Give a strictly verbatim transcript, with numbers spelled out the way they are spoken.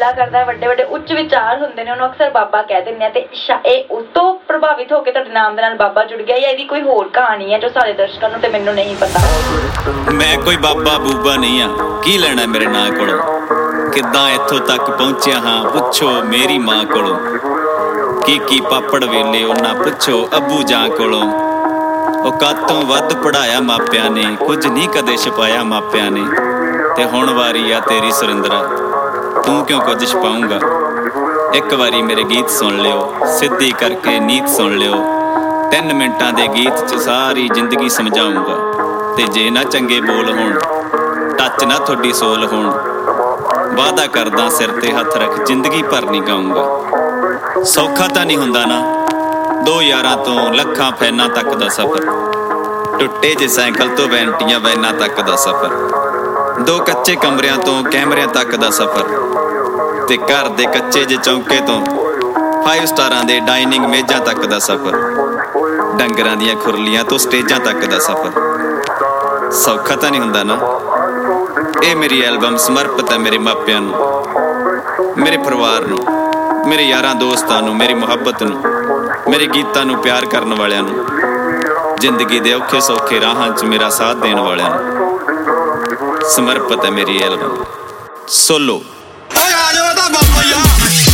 ਗੱਲਾਂ ਕਰਦਾ, ਵੱਡੇ ਵੱਡੇ ਉੱਚ ਵਿਚਾਰ ਹੁੰਦੇ ਨੇ, ਉਹਨੂੰ ਅਕਸਰ ਬਾਬਾ ਕਹਿ ਦਿੰਦੇ ਆ। ਤੇ ਇਹ ਉਸ ਤੋਂ ਪ੍ਰਭਾਵਿਤ ਹੋ ਕੇ ਤੁਹਾਡੇ ਨਾਮ ਦੇ ਨਾਲ ਬਾਬਾ ਜੁੜ ਗਿਆ, ਜਾਂ ਇਹਦੀ ਕੋਈ ਹੋਰ ਕਹਾਣੀ ਹੈ ਜੋ ਸਾਡੇ ਦਰਸ਼ਕਾਂ ਨੂੰ ਤੇ ਮੈਨੂੰ ਨਹੀਂ ਪਤਾ? ਮੈਂ ਕੋਈ ਬਾਬਾ ਬੂਬਾ ਨਹੀਂ ਆ, ਕੀ ਲੈਣਾ ਮੇਰੇ ਨਾਂ ਕੋਲੋਂ? ਕਿੱਦਾਂ ਇੱਥੋਂ ਤੱਕ ਪਹੁੰਚਿਆ ਹਾਂ ਪੁੱਛੋ ਮੇਰੀ ਮਾਂ ਕੋਲੋਂ। ਕੀ ਕੀ ਪਾਪੜ ਵੇਲੇ ਉਹਨਾਂ ਪੁੱਛੋ ਅੱਬੂ ਜਾਂ ਕੋਲੋਂ। ਔਕਾਤ ਤੋਂ ਵੱਧ ਪੜ੍ਹਾਇਆ ਮਾਪਿਆਂ ਨੇ, ਕੁਝ ਨਹੀਂ ਕਦੇ ਛਪਾਇਆ ਮਾਪਿਆਂ ਨੇ। ਤੇ ਹੁਣ ਵਾਰੀ ਆ ਤੇਰੀ ਸੁਰਿੰਦਰਾ, ਤੂੰ ਕਿਉਂ ਕੁਝ ਛਪਾਊਂਗਾ? ਇੱਕ ਵਾਰੀ ਮੇਰੇ ਗੀਤ ਸੁਣ ਲਿਓ, ਸਿੱਧੀ ਕਰਕੇ ਨੀਤ ਸੁਣ ਲਿਓ। ਤਿੰਨ ਮਿੰਟਾਂ ਦੇ ਗੀਤ 'ਚ ਸਾਰੀ ਜ਼ਿੰਦਗੀ ਸਮਝਾਊਂਗਾ। ਤੇ ਜੇ ਨਾ ਚੰਗੇ ਬੋਲ ਹੋਣ, ਟੱਚ ਨਾ ਤੁਹਾਡੀ ਸੋਲ ਹੋਣ, ਵਾਅਦਾ ਕਰਦਾ ਸਿਰ ਤੇ ਹੱਥ ਰੱਖ ਜ਼ਿੰਦਗੀ ਭਰ ਨਹੀਂ ਗਾਊਂਗਾ। ਸੌਖਾ ਤਾਂ ਨਹੀਂ ਹੁੰਦਾ ਨਾ ਦੋ ਯਾਰਾਂ ਤੋਂ ਲੱਖਾਂ ਫੈਨਾਂ ਤੱਕ ਦਾ ਸਫ਼ਰ, ਟੁੱਟੇ ਜੇ ਸਾਈਕਲ ਤੋਂ ਵੈਂਟੀਆਂ ਵੈਨਾਂ ਤੱਕ ਦਾ ਸਫ਼ਰ, ਦੋ ਕੱਚੇ ਕਮਰਿਆਂ ਤੋਂ ਕੈਮਰਿਆਂ ਤੱਕ ਦਾ ਸਫ਼ਰ, ਤੇ ਘਰ ਦੇ ਕੱਚੇ ਜੇ ਚੌਂਕੇ ਤੋਂ ਫਾਈਵ ਸਟਾਰਾਂ ਦੇ ਡਾਈਨਿੰਗ ਮੇਜ਼ਾਂ ਤੱਕ ਦਾ ਸਫ਼ਰ, ਡੰਗਰਾਂ ਦੀਆਂ ਖੁਰਲੀਆਂ ਤੋਂ ਸਟੇਜਾਂ ਤੱਕ ਦਾ ਸਫ਼ਰ। ਸੌਖਾ ਤਾਂ ਨਹੀਂ ਹੁੰਦਾ ਨਾ। ਇਹ ਮੇਰੀ ਐਲਬਮ ਸਮਰਪਿਤ ਹੈ ਮੇਰੇ ਮਾਪਿਆਂ ਨੂੰ, ਮੇਰੇ ਪਰਿਵਾਰ ਨੂੰ, ਮੇਰੇ ਯਾਰਾਂ ਦੋਸਤਾਂ ਨੂੰ, ਮੇਰੀ ਮੁਹੱਬਤ ਨੂੰ, ਮੇਰੇ ਗੀਤਾਂ ਨੂੰ ਪਿਆਰ ਕਰਨ ਵਾਲਿਆਂ ਨੂੰ, ਜ਼ਿੰਦਗੀ ਦੇ ਔਖੇ ਸੌਖੇ ਰਾਹਾਂ 'ਚ ਮੇਰਾ ਸਾਥ ਦੇਣ ਵਾਲਿਆਂ ਨੂੰ ਸਮਰਪਿਤ ਹੈ ਮੇਰੀ ਐਲਬਮ ਸੋਲੋ।